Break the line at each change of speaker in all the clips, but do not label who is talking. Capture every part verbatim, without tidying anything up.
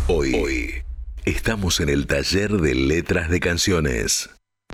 Hoy, Hoy estamos en el taller de letras de canciones.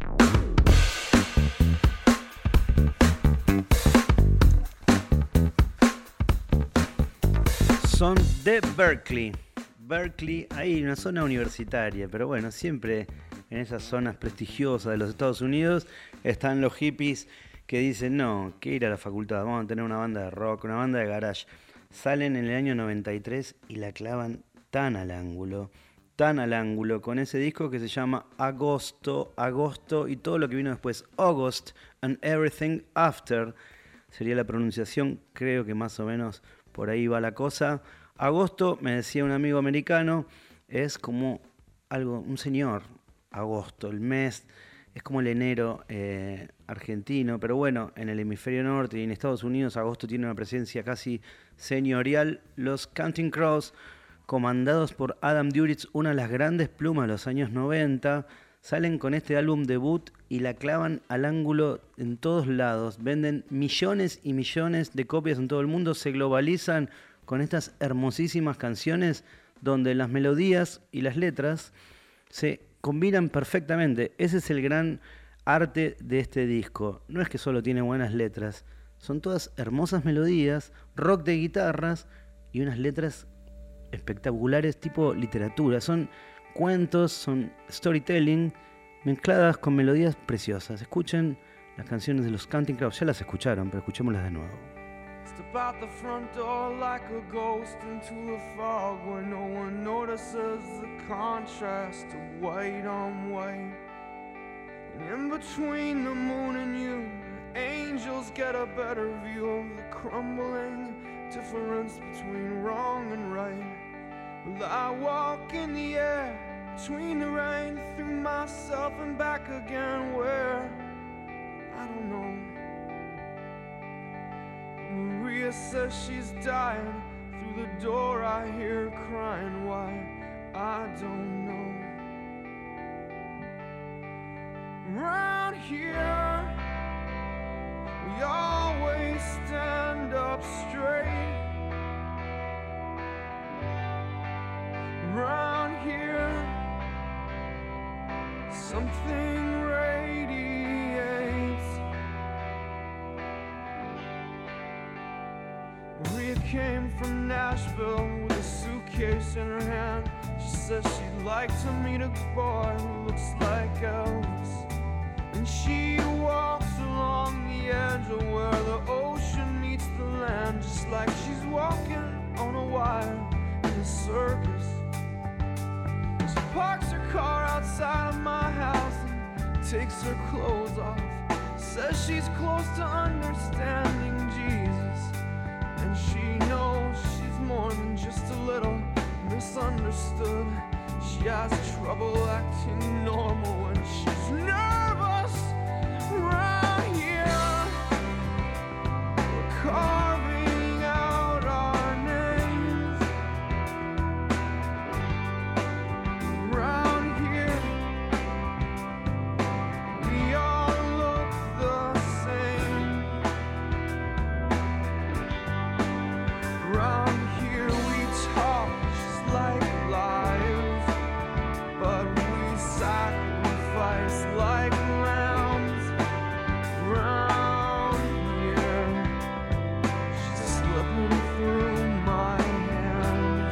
Son de Berkeley. Berkeley, ahí una zona universitaria, pero bueno, siempre en esas zonas prestigiosas de los Estados Unidos están los hippies que dicen, no, que ir a la facultad, vamos a tener una banda de rock, una banda de garage. Salen en el año noventa y tres y la clavan tan al ángulo, tan al ángulo, con ese disco que se llama Agosto, Agosto y todo lo que vino después, August and Everything After, sería la pronunciación, creo que más o menos por ahí va la cosa. Agosto, me decía un amigo americano, es como algo, un señor, agosto, el mes, es como el enero eh, argentino, pero bueno, en el hemisferio norte y en Estados Unidos agosto tiene una presencia casi señorial. Los Counting Crows, comandados por Adam Duritz, una de las grandes plumas de los años noventa, salen con este álbum debut y la clavan al ángulo en todos lados. Venden millones y millones de copias en todo el mundo, se globalizan con estas hermosísimas canciones donde las melodías y las letras se combinan perfectamente. Ese es el gran arte de este disco. No es que solo tiene buenas letras, son todas hermosas melodías, rock de guitarras y unas letras espectaculares tipo literatura. Son cuentos, son storytelling mezcladas con melodías preciosas. Escuchen las canciones de los Counting Crows, ya las escucharon, pero escuchémoslas de nuevo.
Step out the front door like a ghost into a fog where no one notices the contrast of white on white. And in between the moon and you, angels get a better view of the crumbling difference between wrong and right. Well, I walk in the air between the rain, through myself and back again, where I don't know. Maria says she's dying. Through the door I hear her crying. Why? I don't know. Round here we always stand up straight. Round here something radiates. Maria came from Nashville with a suitcase in her hand. She says she'd like to meet a boy who looks like Elvis. And she walks along the edge of where the ocean meets the land, just like she's walking on a wire in a circus. She parks her car outside of my house and takes her clothes off. Says she's close to understanding Jesus, and she knows she's more than just a little misunderstood. She has trouble acting normal when she's nervous. Right here, we're carving out our names. Round here, we all look the same. Round here we talk just like liars, but we sacrifice like lambs. Round here, she's slipping through my hands.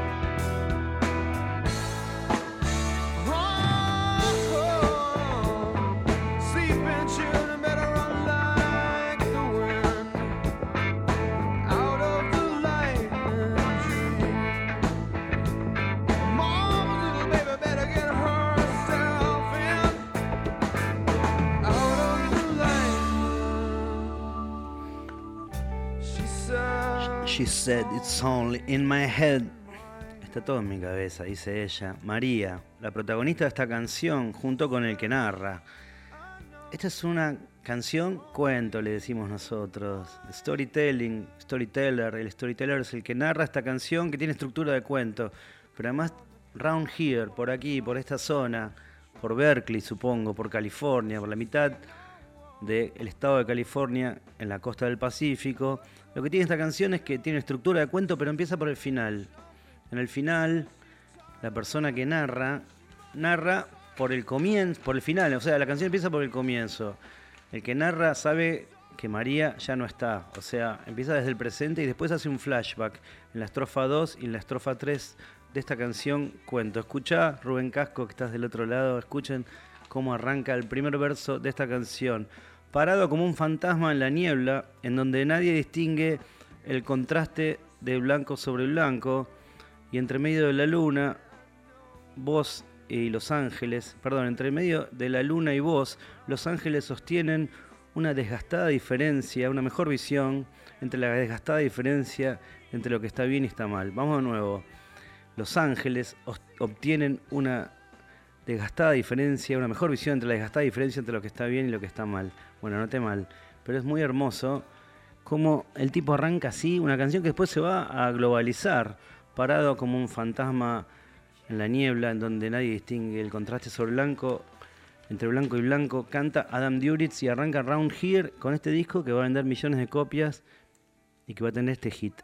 Oh, sleeping children better run like the wind out of the lightning tree. Mama's little baby better get herself in out of the lightning. She said,
She said it's only in my head. Está todo en mi cabeza, dice ella. María, la protagonista de esta canción, junto con el que narra. Esta es una canción cuento, le decimos nosotros. Storytelling, storyteller. El storyteller es el que narra esta canción que tiene estructura de cuento. Pero además, round here, por aquí, por esta zona, por Berkeley, supongo, por California, por la mitad del estado de California, en la costa del Pacífico. Lo que tiene esta canción es que tiene estructura de cuento, pero empieza por el final. En el final la persona que narra, narra por el comienzo, por el final, o sea, la canción empieza por el comienzo. El que narra sabe que María ya no está, o sea, empieza desde el presente y después hace un flashback en la estrofa dos y en la estrofa tres de esta canción Cuento. Escucha, Rubén Casco, que estás del otro lado, escuchen cómo arranca el primer verso de esta canción. Parado como un fantasma en la niebla, en donde nadie distingue el contraste de blanco sobre blanco, y entre medio de la luna, vos y los ángeles, perdón, entre medio de la luna y vos, los ángeles sostienen una desgastada diferencia, una mejor visión entre la desgastada diferencia entre lo que está bien y está mal. Vamos de nuevo. Los ángeles obtienen una desgastada diferencia, una mejor visión entre la desgastada diferencia entre lo que está bien y lo que está mal. Bueno, no esté mal, pero es muy hermoso cómo el tipo arranca así, una canción que después se va a globalizar, parado como un fantasma en la niebla, en donde nadie distingue el contraste sobre blanco, entre blanco y blanco. Canta Adam Duritz y arranca Round Here con este disco que va a vender millones de copias y que va a tener este hit.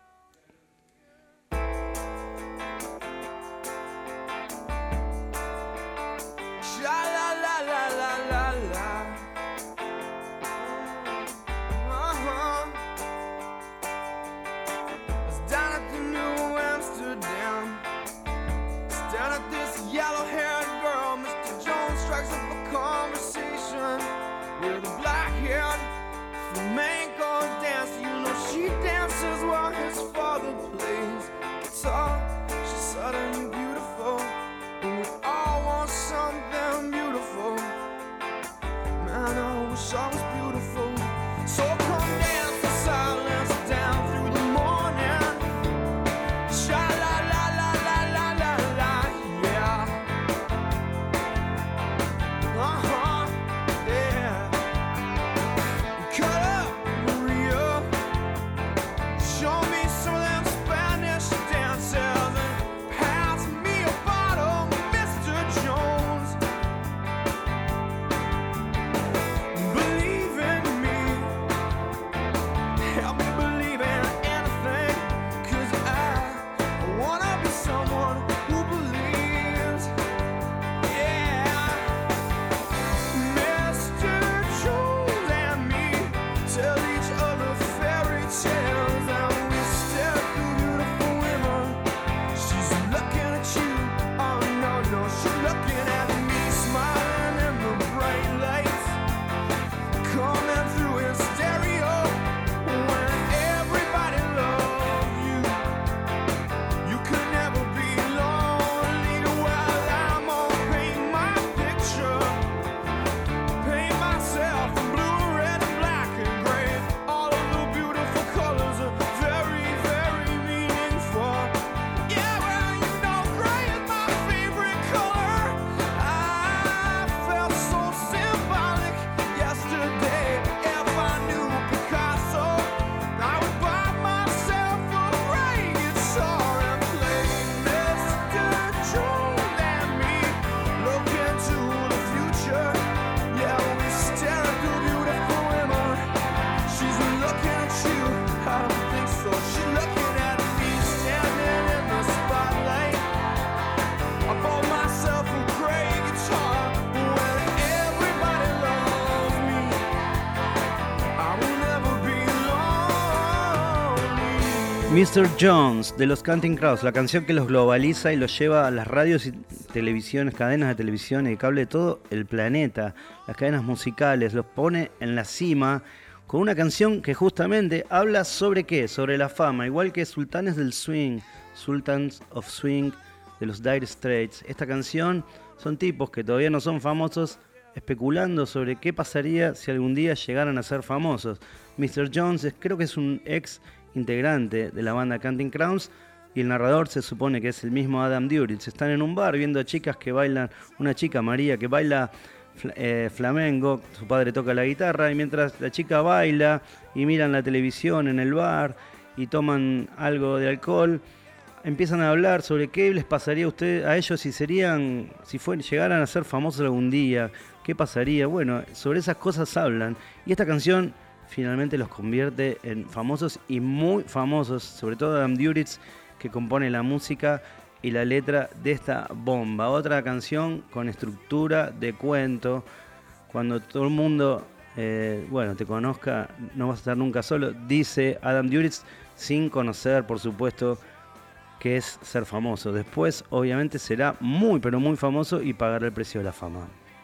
mister Jones de los Counting Crows, la canción que los globaliza y los lleva a las radios y televisiones, cadenas de televisión y de cable de todo el planeta, las cadenas musicales, los pone en la cima con una canción que justamente habla sobre qué, sobre la fama, igual que Sultanes del Swing, Sultans of Swing de los Dire Straits. Esta canción son tipos que todavía no son famosos especulando sobre qué pasaría si algún día llegaran a ser famosos. mister Jones es, creo que es un ex integrante de la banda Counting Crows y el narrador se supone que es el mismo Adam Duritz. Están en un bar viendo a chicas que bailan, una chica, María, que baila eh, flamenco, su padre toca la guitarra y mientras la chica baila y miran la televisión en el bar y toman algo de alcohol, empiezan a hablar sobre qué les pasaría a usted, a ellos si serían, si fueran, llegaran a ser famosos algún día, qué pasaría. Bueno, sobre esas cosas hablan y esta canción finalmente los convierte en famosos y muy famosos, sobre todo Adam Duritz, que compone la música y la letra de esta bomba. Otra canción con estructura de cuento. Cuando todo el mundo, eh, bueno, te conozca, no vas a estar nunca solo, dice Adam Duritz, sin conocer, por supuesto, que es ser famoso. Después, obviamente, será muy, pero muy famoso y pagará el precio de la fama.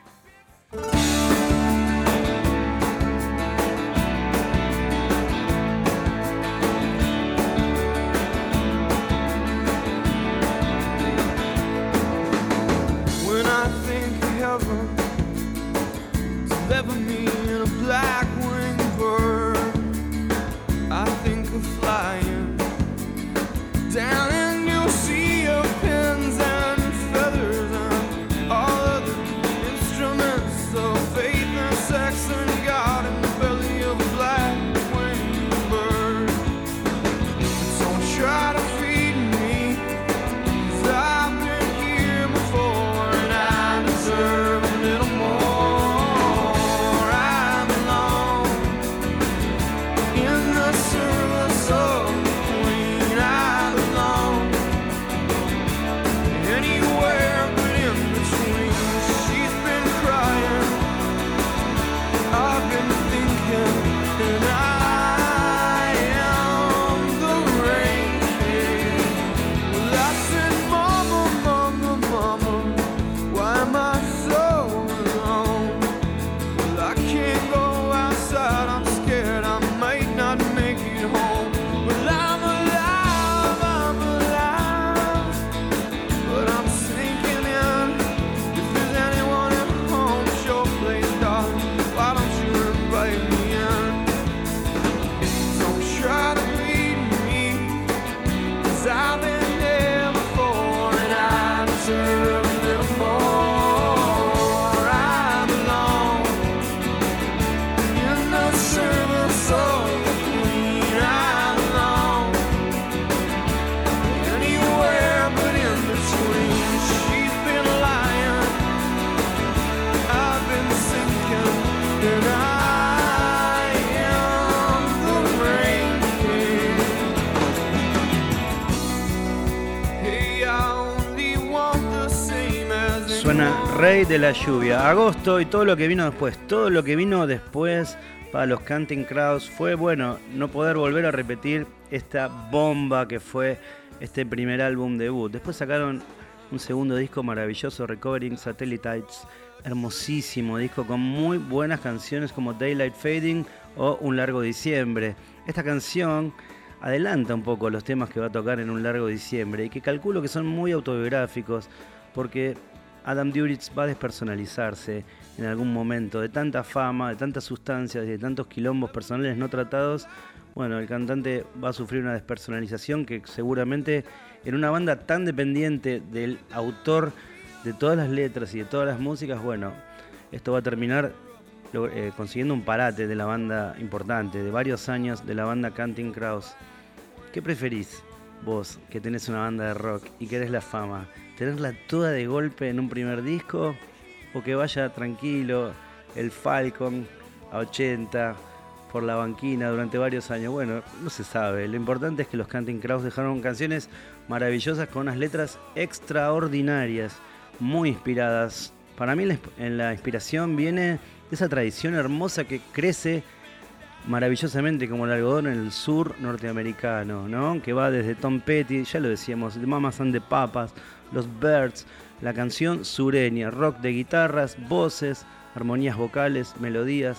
Suena Rey de la Lluvia. Agosto y todo lo que vino después. Todo lo que vino después para los Counting Crows fue, bueno, no poder volver a repetir esta bomba que fue este primer álbum debut. Después sacaron un segundo disco maravilloso, Recovering Satellites. Hermosísimo disco con muy buenas canciones como Daylight Fading o Un Largo Diciembre. Esta canción adelanta un poco los temas que va a tocar en Un Largo Diciembre y que calculo que son muy autobiográficos porque Adam Duritz va a despersonalizarse en algún momento de tanta fama, de tantas sustancias y de tantos quilombos personales no tratados. Bueno, el cantante va a sufrir una despersonalización que seguramente en una banda tan dependiente del autor de todas las letras y de todas las músicas, bueno, esto va a terminar eh, consiguiendo un parate de la banda importante, de varios años de la banda Counting Crows. ¿Qué preferís vos, que tenés una banda de rock y querés la fama? ¿Tenerla toda de golpe en un primer disco o que vaya tranquilo el Falcon a ochenta por la banquina durante varios años? Bueno, no se sabe. Lo importante es que los Counting Crows dejaron canciones maravillosas con unas letras extraordinarias, muy inspiradas. Para mí en la inspiración viene de esa tradición hermosa que crece maravillosamente como el algodón en el sur norteamericano, ¿no? Que va desde Tom Petty, ya lo decíamos, The Mamas and the Papas, los Byrds, la canción sureña, rock de guitarras, voces, armonías vocales, melodías,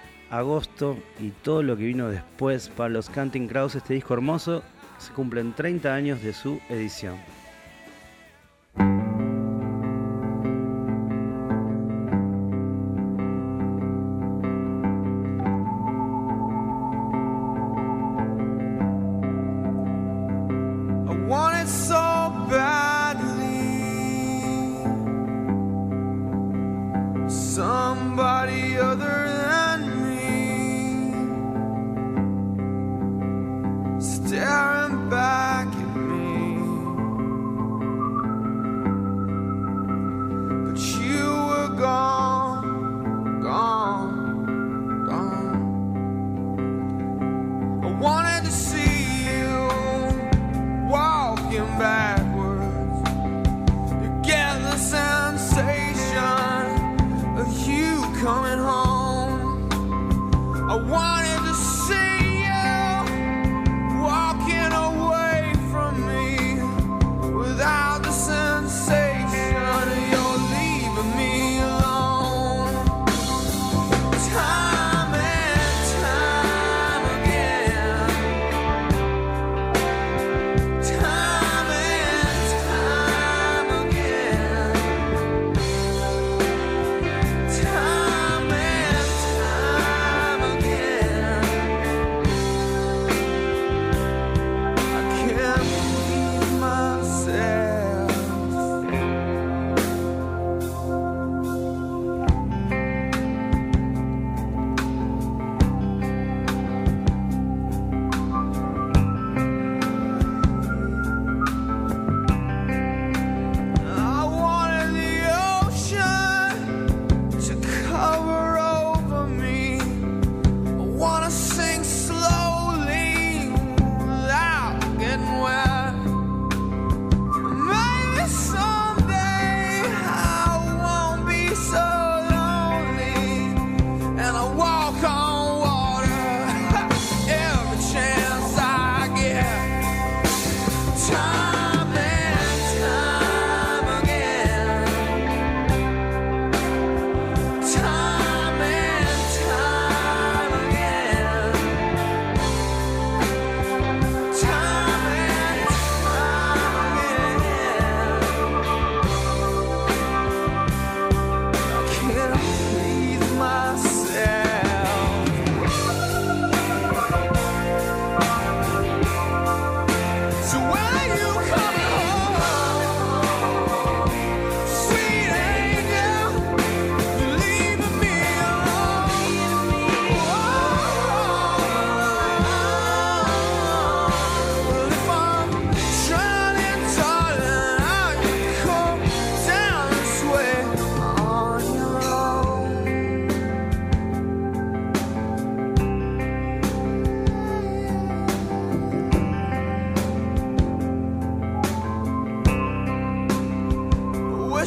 Agosto y todo lo que vino después para los Counting Crows. Este disco hermoso, se cumplen treinta años de su edición.
Staring back at me.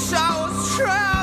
wish I was trapped.